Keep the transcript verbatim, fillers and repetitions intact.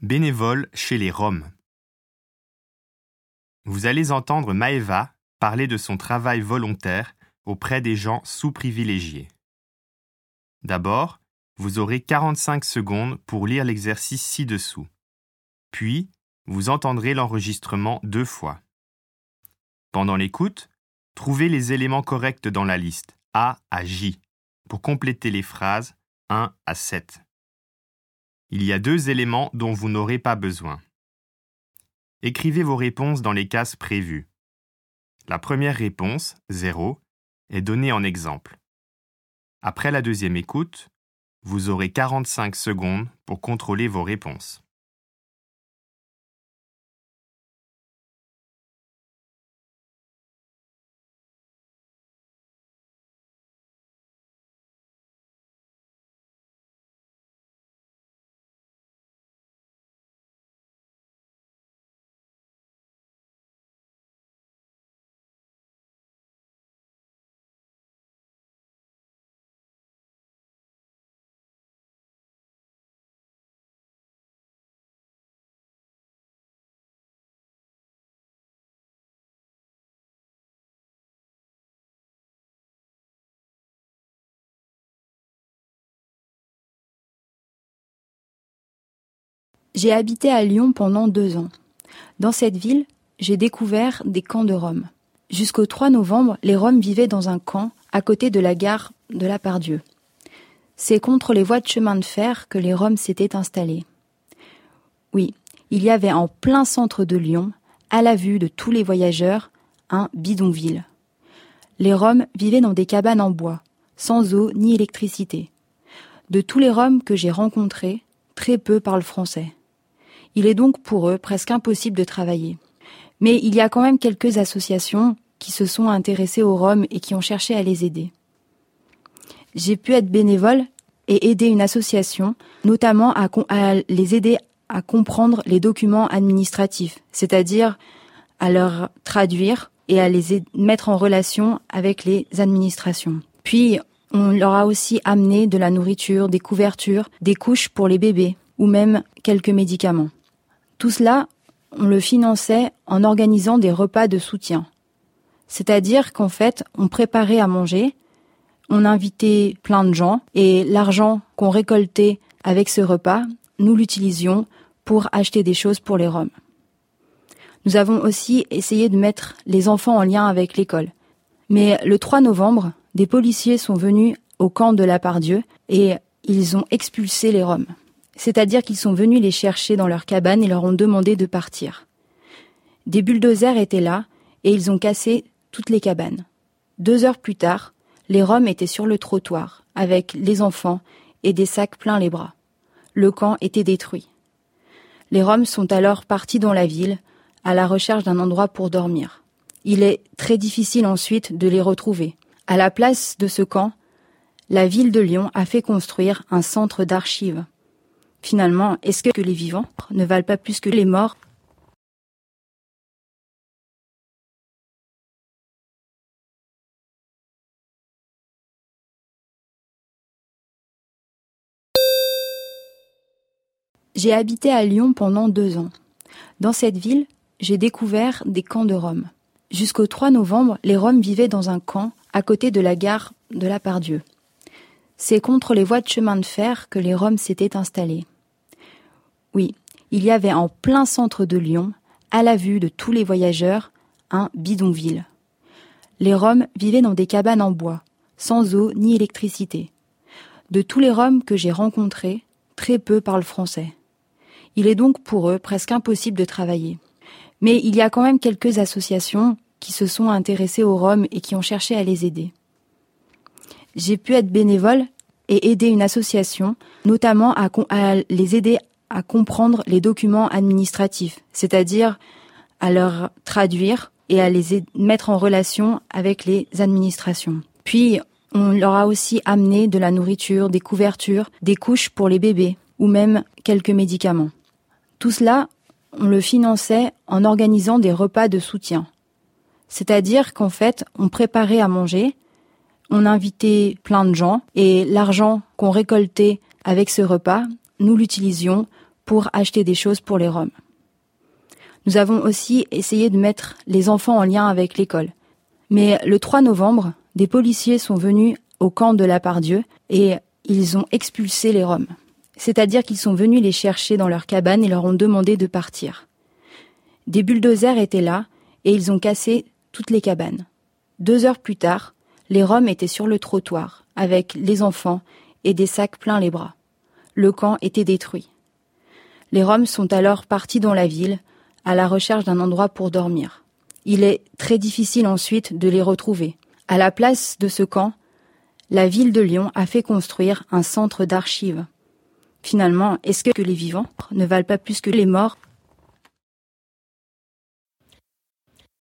Bénévole chez les Roms. Vous allez entendre Maëva parler de son travail volontaire auprès des gens sous-privilégiés. D'abord, vous aurez quarante-cinq secondes pour lire l'exercice ci-dessous. Puis, vous entendrez l'enregistrement deux fois. Pendant l'écoute, trouvez les éléments corrects dans la liste A à J pour compléter les phrases un à sept. Il y a deux éléments dont vous n'aurez pas besoin. Écrivez vos réponses dans les cases prévues. La première réponse, zéro, est donnée en exemple. Après la deuxième écoute, vous aurez quarante-cinq secondes pour contrôler vos réponses. J'ai habité à Lyon pendant deux ans. Dans cette ville, j'ai découvert des camps de Roms. Jusqu'au trois novembre, les Roms vivaient dans un camp à côté de la gare de la Part-Dieu. C'est contre les voies de chemin de fer que les Roms s'étaient installés. Oui, il y avait en plein centre de Lyon, à la vue de tous les voyageurs, un bidonville. Les Roms vivaient dans des cabanes en bois, sans eau ni électricité. De tous les Roms que j'ai rencontrés, très peu parlent français. Il est donc pour eux presque impossible de travailler. Mais il y a quand même quelques associations qui se sont intéressées aux Roms et qui ont cherché à les aider. J'ai pu être bénévole et aider une association, notamment à, à les aider à comprendre les documents administratifs, c'est-à-dire à leur traduire et à les aider, mettre en relation avec les administrations. Puis, on leur a aussi amené de la nourriture, des couvertures, des couches pour les bébés ou même quelques médicaments. Tout cela, on le finançait en organisant des repas de soutien. C'est-à-dire qu'en fait, on préparait à manger, on invitait plein de gens et l'argent qu'on récoltait avec ce repas, nous l'utilisions pour acheter des choses pour les Roms. Nous avons aussi essayé de mettre les enfants en lien avec l'école. Mais le trois novembre, des policiers sont venus au camp de la Part-Dieu et ils ont expulsé les Roms. C'est-à-dire qu'ils sont venus les chercher dans leur cabane et leur ont demandé de partir. Des bulldozers étaient là et ils ont cassé toutes les cabanes. Deux heures plus tard, les Roms étaient sur le trottoir avec les enfants et des sacs pleins les bras. Le camp était détruit. Les Roms sont alors partis dans la ville à la recherche d'un endroit pour dormir. Il est très difficile ensuite de les retrouver. À la place de ce camp, la ville de Lyon a fait construire un centre d'archives. Finalement, est-ce que les vivants ne valent pas plus que les morts ? J'ai habité à Lyon pendant deux ans. Dans cette ville, j'ai découvert des camps de Roms. Jusqu'au trois novembre, les Roms vivaient dans un camp à côté de la gare de la Part-Dieu. C'est contre les voies de chemin de fer que les Roms s'étaient installés. Oui, il y avait en plein centre de Lyon, à la vue de tous les voyageurs, un bidonville. Les Roms vivaient dans des cabanes en bois, sans eau ni électricité. De tous les Roms que j'ai rencontrés, très peu parlent français. Il est donc pour eux presque impossible de travailler. Mais il y a quand même quelques associations qui se sont intéressées aux Roms et qui ont cherché à les aider. J'ai pu être bénévole et aider une association, notamment à, à les aider à comprendre les documents administratifs, c'est-à-dire à leur traduire et à les aider, mettre en relation avec les administrations. Puis, on leur a aussi amené de la nourriture, des couvertures, des couches pour les bébés ou même quelques médicaments. Tout cela, on le finançait en organisant des repas de soutien. C'est-à-dire qu'en fait, on préparait à manger, on invitait plein de gens et l'argent qu'on récoltait avec ce repas, nous l'utilisions pour acheter des choses pour les Roms. Nous avons aussi essayé de mettre les enfants en lien avec l'école. Mais le trois novembre, des policiers sont venus au camp de la Part-Dieu et ils ont expulsé les Roms. C'est-à-dire qu'ils sont venus les chercher dans leur cabane et leur ont demandé de partir. Des bulldozers étaient là et ils ont cassé toutes les cabanes. Deux heures plus tard, les Roms étaient sur le trottoir avec les enfants et des sacs pleins les bras. Le camp était détruit. Les Roms sont alors partis dans la ville à la recherche d'un endroit pour dormir. Il est très difficile ensuite de les retrouver. À la place de ce camp, la ville de Lyon a fait construire un centre d'archives. Finalement, est-ce que les vivants ne valent pas plus que les morts ?